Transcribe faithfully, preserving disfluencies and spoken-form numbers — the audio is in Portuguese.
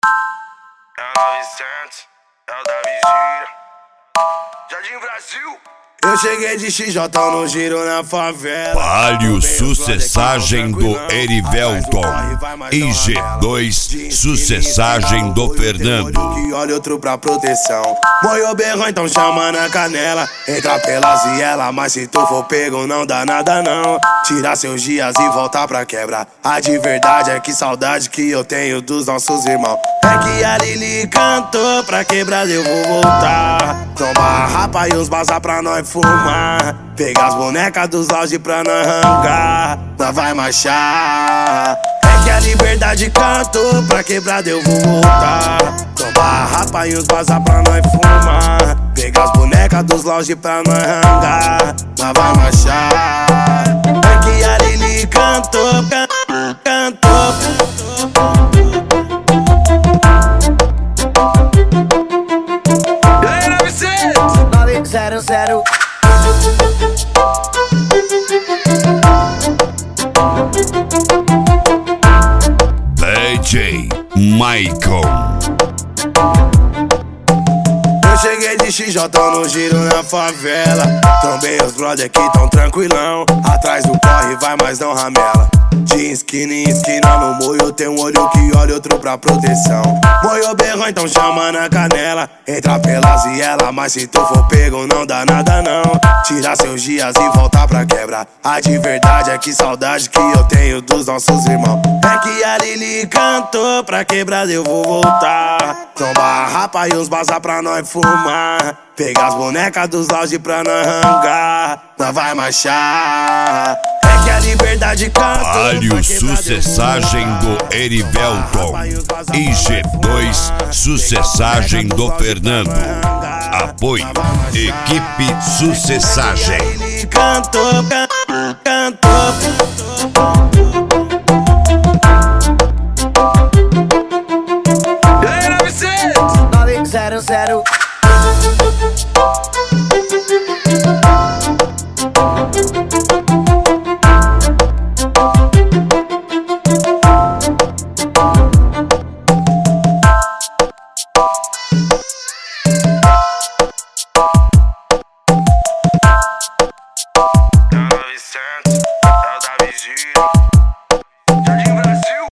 É o nove cento, é o da Vigília, Jardim Brasil. Eu cheguei de X J no giro na favela. Palio, sucessagem do Erivelton. E G dois, sucessagem do Fernando. Que olha outro pra proteção. Moiou berrão, então chama na canela. Entra pelas vielas, mas se tu for pego não dá nada não. Tirar seus dias e voltar pra quebra. A de verdade é que saudade que eu tenho dos nossos irmãos. É que a Lili cantou, pra quebrar eu vou voltar. Tomar a rapa e os baza pra nós fumar. Pegar as bonecas dos lounge pra nós rangar. Nós vai marchar. É que a liberdade cantou, pra quebrada eu vou voltar. Tomar a rapa e os baza pra nós fumar. Pegar as bonecas dos lounge pra nós rangar. Nós vai marchar. É que a Lili cantou, can cantou, cantou. Zero, zero. D J Michael. Eu cheguei de X J no giro na favela. Trombei os brother que tão tranquilão. Atrás do corre vai, mas não ramela. De esquina em esquina no moio tem um olho que olha outro pra proteção. Moiou berrão, então chama na canela. Entra pelas vielas, mas se tu for pego não dá nada não. Tirar seus dias e voltar pra quebra. A de verdade é que saudade que eu tenho dos nossos irmãos. É que a Lili cantou, pra quebrada eu vou voltar. Tomar a rapa e os baza pra nós fumar. Pegar as bonecas dos lounge pra nós rangar. Nós vai marchar. É que a liberdade cantou. Palio, sucessagem do Erivelton. E G dois, sucessagem do Fernando. Apoio, equipe Sucessagem. Cantou, cantou, cantou.